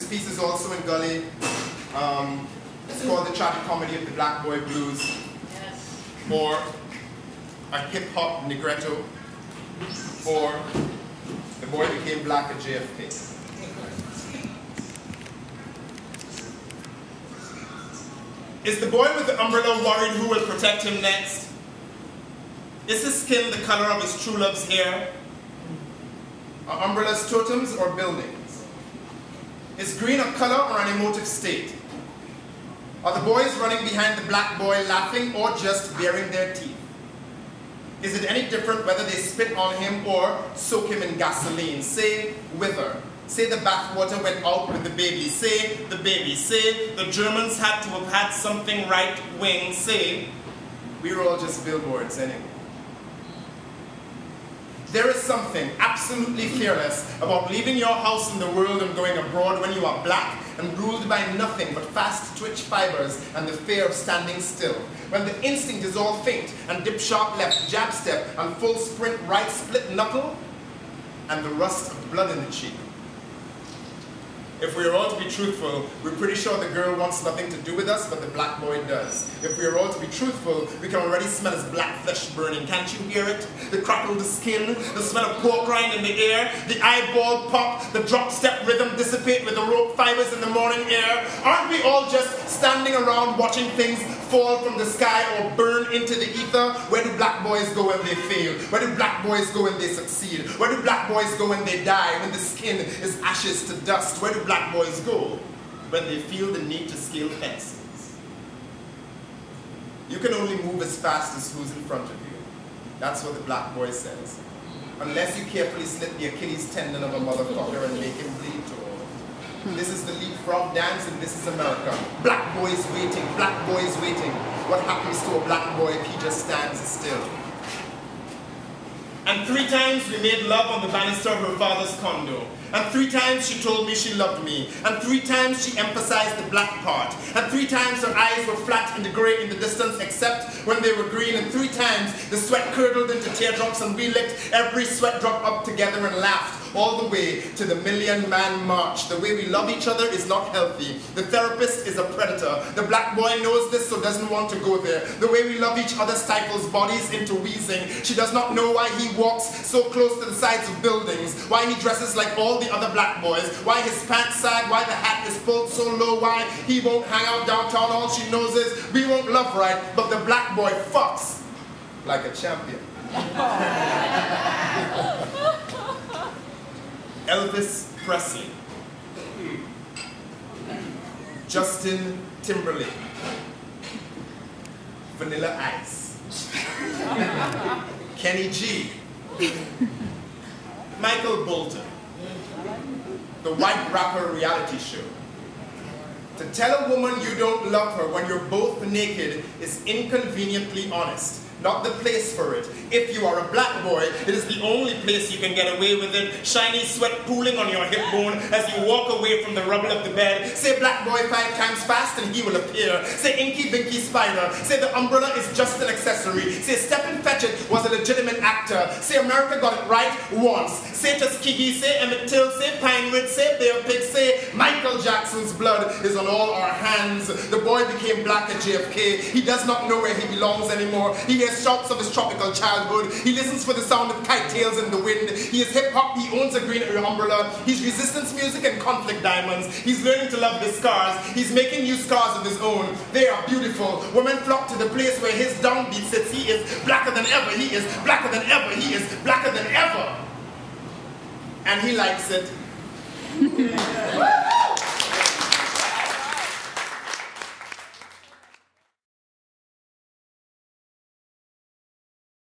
piece is also in Gully. It's called The Tragic Comedy of the Black Boy Blues. Yes. Or a hip-hop Negretto. Or The Boy Became Black at JFK. Is the boy with the umbrella worried who will protect him next? Is his skin the color of his true love's hair? Are umbrellas totems or buildings? Is green a color or an emotive state? Are the boys running behind the black boy laughing or just baring their teeth? Is it any different whether they spit on him or soak him in gasoline? Say wither. Say the bathwater went out with the baby. Say the baby. Say the Germans had to have had something right wing. Say we were all just billboards anyway. There is something absolutely fearless about leaving your house in the world and going abroad when you are black and ruled by nothing but fast twitch fibers and the fear of standing still. When the instinct is all feint and dip sharp left, jab step, and full sprint right split knuckle, and the rust of blood in the cheek. If we are all to be truthful, we're pretty sure the girl wants nothing to do with us, but the black boy does. If we are all to be truthful, we can already smell his black flesh burning. Can't you hear it? The crackle of the skin, the smell of pork rind in the air, the eyeball pop, the drop step rhythm dissipate with the rope fibers in the morning air. Aren't we all just standing around watching things fall from the sky or burn into the ether? Where do black boys go when they fail? Where do black boys go when they succeed? Where do black boys go when they die, when the skin is ashes to dust? Where do black boys go when they feel the need to scale fences? You can only move as fast as who's in front of you. That's what the black boy says. Unless you carefully slit the Achilles tendon of a motherfucker and make him bleed to all. This is the leapfrog dance and this is America. Black boys waiting, black boys waiting. What happens to a black boy if he just stands still? And 3 times we made love on the banister of her father's condo. And 3 times she told me she loved me. And 3 times she emphasized the black part. And 3 times her eyes were flat in the gray in the distance except when they were green. And 3 times the sweat curdled into teardrops and we licked every sweat drop up together and laughed all the way to the Million-Man March. The way we love each other is not healthy. The therapist is a predator. The black boy knows this so doesn't want to go there. The way we love each other stifles bodies into wheezing. She does not know why he walks so close to the sides of buildings, why he dresses like all the other black boys, why his pants sag, why the hat is pulled so low, why he won't hang out downtown. All she knows is we won't love right, but the black boy fucks like a champion. Elvis Presley, Justin Timberlake, Vanilla Ice, Kenny G, Michael Bolton, the White Rapper reality show. To tell a woman you don't love her when you're both naked is inconveniently honest. Not the place for it. If you are a black boy, it is the only place you can get away with it. Shiny sweat pooling on your hip bone as you walk away from the rubble of the bed. Say black boy 5 times fast and he will appear. Say inky binky spider. Say the umbrella is just an accessory. Say Stephen Fetchit was a legitimate actor. Say America got it right once. Say Tuskegee. Say Emmett Till. Say Pine Ridge. Say Bear Pig. Say Michael Jackson's blood is on all our hands. The boy became black at JFK. He does not know where he belongs anymore. He hears shouts of his tropical childhood. He listens for the sound of kite tails in the wind. He is hip-hop. He owns a green umbrella. He's resistance music and conflict diamonds. He's learning to love his scars. He's making new scars of his own. They are beautiful. Women flock to the place where his downbeat sits. He is blacker than ever. He is blacker than ever. He is blacker than ever. And he likes it.